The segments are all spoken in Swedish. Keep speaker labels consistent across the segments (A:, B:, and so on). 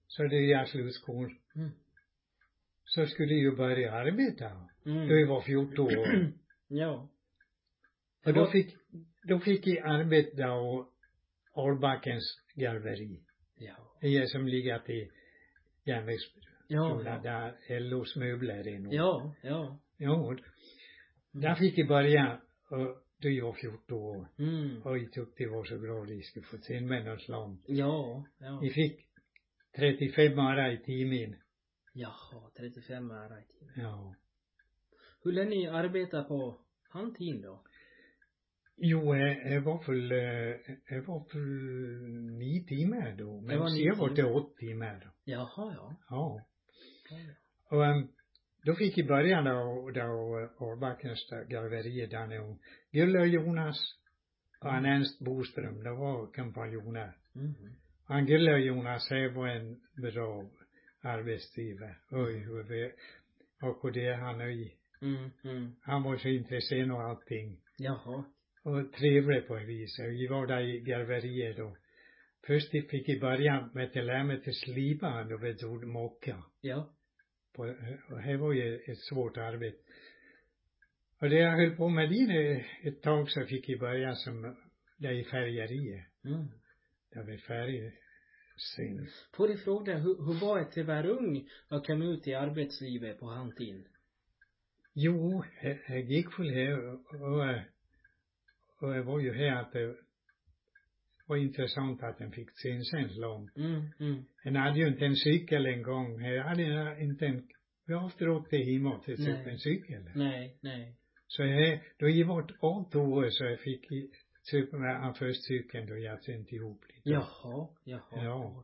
A: Så det är slutskolan. Så skulle jag börja arbeta. Då jag var 14 år.
B: Ja.
A: Och då fick jag arbeta och Albackens garveri.
B: Ja.
A: Det är som ligger till järnvägsskolan.
B: Ja.
A: Där LOs möbler är nog.
B: Ja, ja.
A: Ja. Där fick jag börja. Och då jag var 14 år. Och jag tyckte det var så bra att jag skulle få se en människoslag.
B: Ja, ja.
A: Jag fick 35 öre i timmen.
B: Jaha, 35 öre i timmen.
A: Ja.
B: Hur länge arbetar på handtiden då?
A: Jo, jag var för 9 timmar då. Men jag var till 8 timmar då.
B: Jaha, ja.
A: Ja. Och då fick jag börja då Albackens garverier där nu. Gulle och Jonas och Ernst Boström, det var kompanjoner. Han Gulle och Jonas, det var en bra arbetsgivare. Och det han i. Han var så intresserad av allting.
B: Jaha.
A: Och trevlig på en vis. Vi var där i garverier då. Först fick jag börja med att lära mig till slipa då vi tog mocka.
B: Ja.
A: Och det var ju ett svårt arbete. Och det jag höll på med ett tag så fick jag börja som där i färgerier. Där vi färger sen.
B: Får du fråga hur var det att vara ung och komma ut i arbetslivet på handtiden?
A: Jo, jag gick väl här och det var ju här att det var intressant att den fick sin lång. En hade ju inte en cykel en gång. Jag hade inte en, vi har ofta åkt till hemma till en cykel.
B: Nej.
A: Så då jag var 8 år så jag fick köpa med en första cykeln då jag inte ihop lite.
B: Jaha.
A: Ja.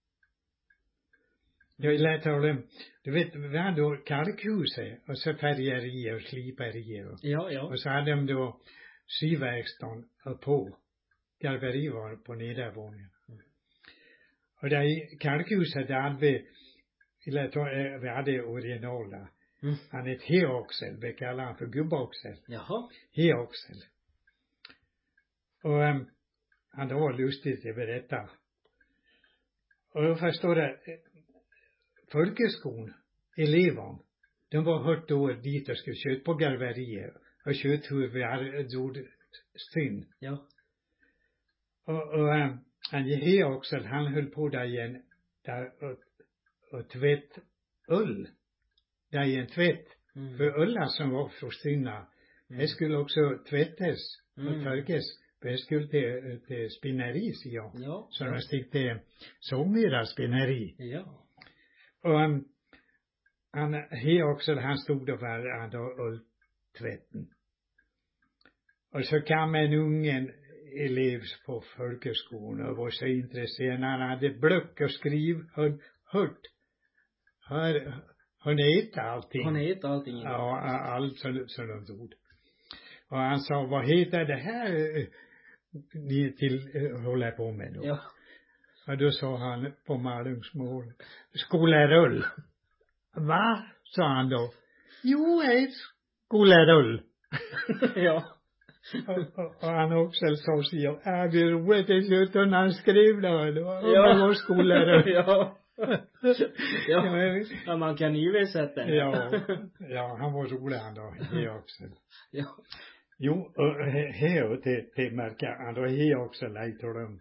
A: Jag lät av du vet, vi hade då kalkhuset och så färgerier och sliperier.
B: Ja.
A: Och så hade de då syverkstaden på. Garveri var på nedervåningen. Och där i kalkhuset där hade vi hade originala. Han är ett heoxel, vi kallar han för gubboxel.
B: Jaha.
A: Heoxel. Och han då var lustigt att berätta. Och jag förstår det, folkeskon, eleven, de var hört då dit och skulle köta på garverier och köta hur vi hade gjort styn.
B: Ja.
A: Och han heoxel, han höll på där igen där och tvätt ull. Där i en tvätt. För ullar som var försvinna. Det skulle också tvättas och torkas. För det skulle till spinneri, ja. Så de stick till sågmera spinneri.
B: Ja.
A: Och han heoxel, han stod och var ulltvätten. Och så kom en ungen elev på folkeskolan och var så intresserad. Han hade block och skriv hört. Hon äter allting. Ja, allt som de tog. Och han sa, vad heter det här ni håller på med då?
B: Ja.
A: Och då sa han på malungsmål, skolerull. Va? Sa han då. Jo, skolerull.
B: Ja.
A: Och han också sa sig, det är roligt att sluta när han skrev det. Det var skolerull.
B: Ja, man kan ju sätta den.
A: Ja, han var rolig han då, heoxel.
B: Ja.
A: Jo, och här till märka, han då heoxel lejtor dem.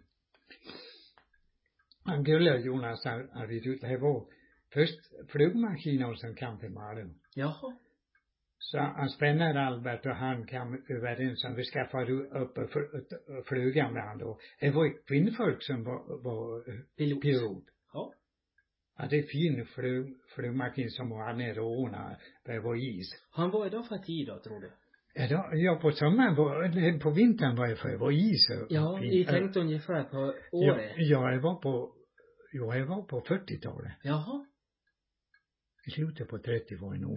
A: Han Gulle och Jonas hade ut, det var först flygmaskiner som kom till Malung.
B: Jaha.
A: Så han spänner Albert och han kom överens om vi ska få upp och flyga med han då. Det var ett kvinnfolk som var pilot.
B: Ja.
A: Ja, det är fin flygmaskin som var nere och ordnade där det var is.
B: Han var idag för tid då, tror du?
A: Ja, på sommaren, på vintern var det var is.
B: Ja, jag tänkte ungefär på året.
A: Ja, jag var på 40-talet.
B: Jaha.
A: I slutet på 30 var det nog.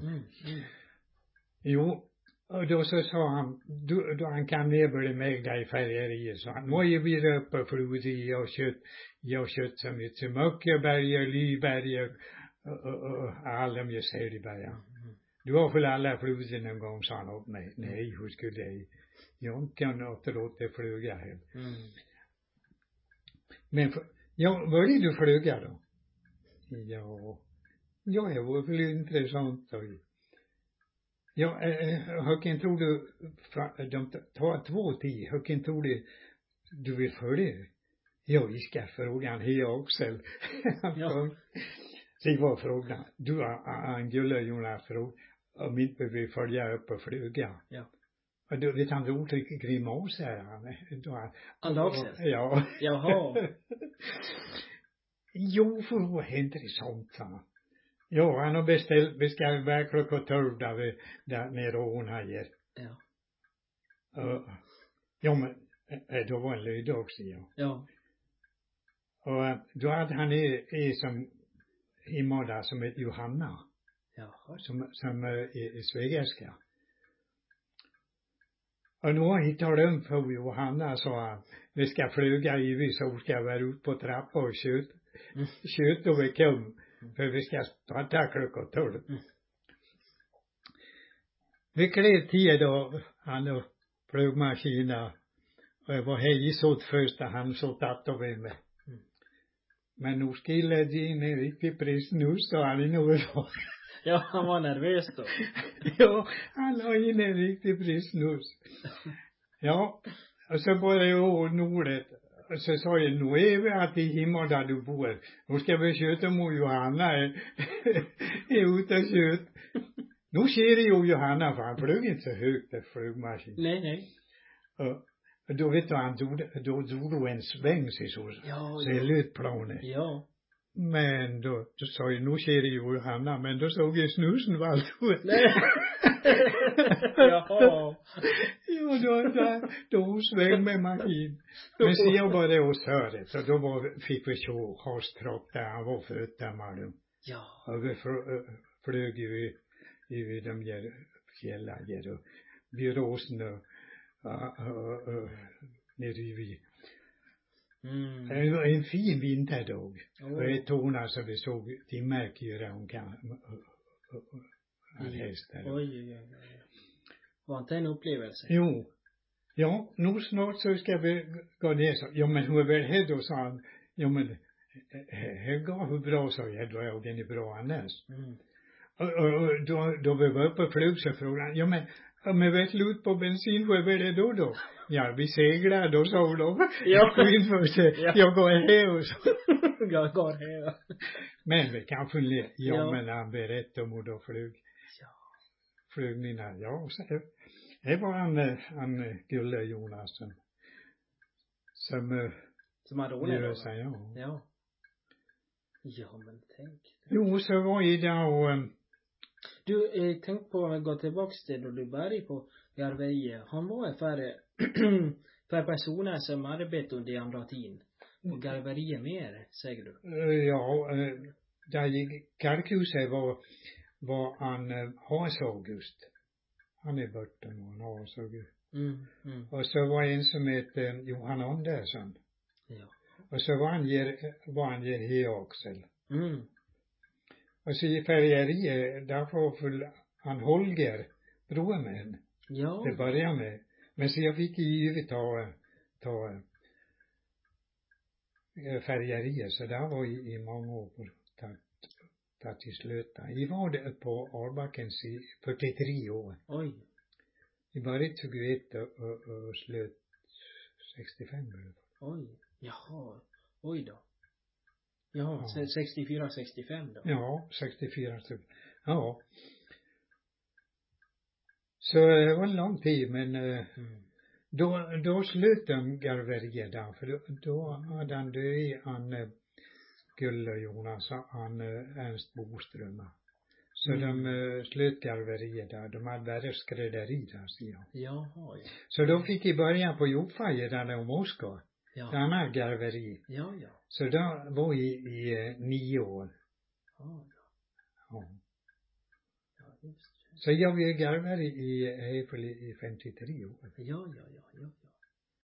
A: Jo, och då så sa han, då han kom ner med mig där i färgeriet, så han, nu är vi uppe och flugit jag kött som ett Möckeberg och Lyberg och alla de säger i början. Du har väl alla flugit någon gång, sa han åt mig. Nej, hur skulle jag inte kan återlåta flyga hem. Men, ja, var är du flyga då? Ja, det var väl intressant. Ja, hur tror du, de tar 2 tid, hur tror du vill följa? Ja, vi ska fråga han här också.
B: Ja.
A: Så var frågan, du Angela Jonas fråga, om inte vi följa upp och flyga.
B: Ja.
A: Och du vet han uttrycket grimas här.
B: Han också?
A: Ja.
B: Jaha.
A: Jo, för det var intressant, sa han. Ja, han har beställt, vi ska iväg klockan 12 där nere och hon här.
B: Ja.
A: Ja, men då var en lördag också, ja.
B: Ja.
A: Och då hade han som i måndag som heter Johanna.
B: Jaha.
A: Som är svägerska. Och då hittade de för Johanna, sa han, vi ska flyga i vi så ska vara ut på trappan och kött och vi kom. För vi ska starta klockan 12. Vi klev 10 då, han och flygmaskinen. Och jag var här i sånt första han så tatt av mig. Men nu skulle de in i riktigt pris nu, sa han i något.
B: Ja, han var nervös då.
A: Ja, han la in en riktig prisnus. Ja, och så började jag ordet. Och så sa jag, nu är vi att i himmel där du bor. Nu ska vi köta mot Johanna. Är ute och köt. Nu ser det ju Johanna, för han flög inte så högt där flygmaskin.
B: Nej.
A: Och då vet du, han då drog en sväng så jag löt planet.
B: Ja.
A: Men då sa jag, nu ser det ju Johanna, men då såg jag snusen var allt.
B: Nej. Jaha.
A: Jo, då sväng med maskin. Men så jag bara och sörde, så då fick vi så havstropp där han var född där med.
B: Ja.
A: Och vi flög ju i de där fjällen och Byråsen och nere vid. Det var en fin vinterdag. Och ett torn så vi såg de märker hon kan hästar.
B: Oj. Var inte en upplevelse?
A: Jo. Ja, nu snart så ska vi gå ner så. Ja, men hur är väl här då, sa han. Ja, men här går hur bra, sa jag. Då är den bra annars. Och då vi var uppe på flyg så frågade han, ja men om jag vet slut på bensin, vad är det då? Ja, vi seglar då, sa de.
B: Ja.
A: Jag går här och så.
B: Jag går här.
A: Men vi kan fundera. Ja, men han berättade om hur då flyg.
B: Ja.
A: Flygningar, ja. Så det var han Gulle Jonas
B: som hade ordnat
A: det. Ja.
B: Ja, men tänk.
A: Jo, så var i det och
B: du, tänk på att gå tillbaks till då du började på garveriet. Han var för personer som arbetade under andra tiden. Och garveriet mer, säger du?
A: Ja, där gick kalkhuset var han Hans August. Han är borta nu, han Hans August. Och så var en som hette Johan Andersson.
B: Ja.
A: Och så var han här Axel. Och så i färgeriet, där var han Holger, brormen.
B: Ja.
A: Det började med. Men så jag fick givet ta färgeriet, så där var i många år ta till slut. I var det på Arbackens i 43 år.
B: Oj.
A: I började 21 och slut 65 år.
B: Oj. Jaha. Oj då. Ja, 64, 65 då.
A: Ja, 64 typ. Ja. Så det var en lång tid, men då slutade garveriet där, för då hade han död Gulle Jonas, han Ernst Boström. Så de slut garveriet där, de hade bara skrädderi där, säger jag.
B: Jaha, ja.
A: Så då fick i början på Jobbfajer där om Moskva.
B: Ja.
A: Där han har garveri.
B: Ja.
A: Så då var i 9 år.
B: Ja.
A: Ja.
B: Ja, just.
A: Så jag var garveri i 53 år.
B: Ja.